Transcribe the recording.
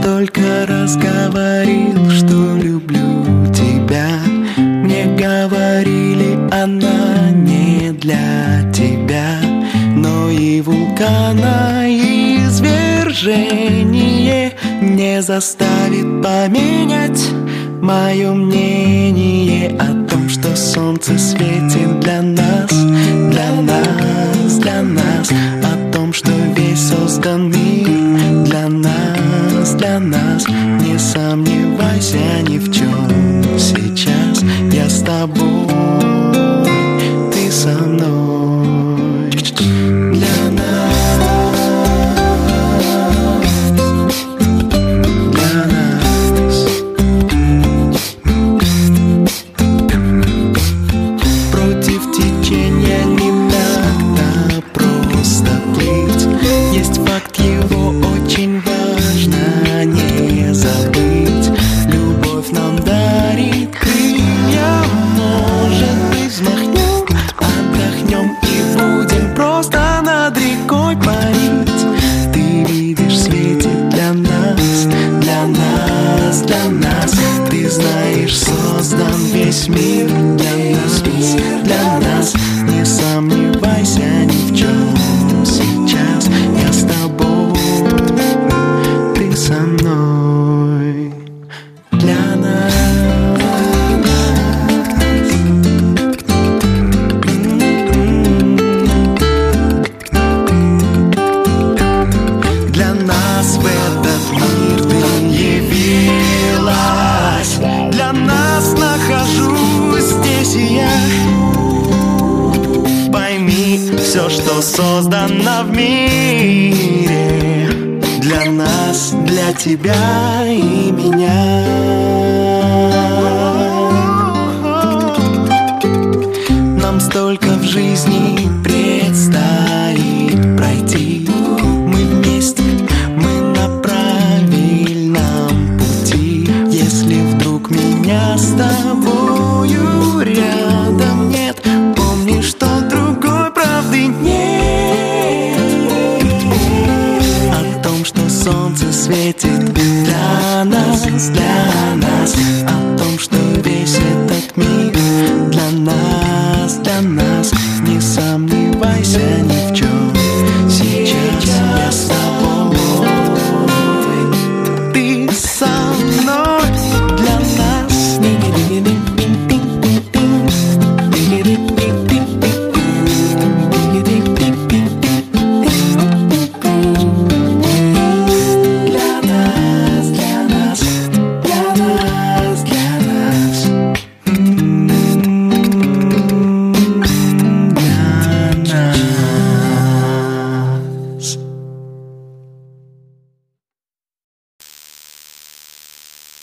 столько раз говорил, что люблю тебя. Мне говорили, она не для тебя. Но и вулкана извержение не заставит поменять мое мнение о том, что солнце светит для нас, для нас, для нас. О том, что весь создан мир для нас, для нас. Не сомневайся ни в чем. Сейчас я с тобой, ты со мной. Для нас, для нас. Против течения не так-то просто плыть. Есть факт, его очень важно не забыть. Любовь нам дарит крылья, может быть, взмахнем, отдохнем и будем просто над рекой парить. Ты видишь, светит для нас, для нас, для нас. Ты знаешь, создан весь мир для нас, для нас. Не сомневайся ни в чем. Сейчас я с тобой, ты со мной. Для нас. Для нас в этот мир ты явилась. Для нас нахожусь здесь и я. Пойми, все, что создано в мире, для нас, для тебя и меня. Нам столько в жизни предстоит пройти. Мы вместе, мы на правильном пути. Если вдруг меня с тобою рядом нет, помни, что другой правды нет. О том, что солнце светит для нас, для нас. О том, что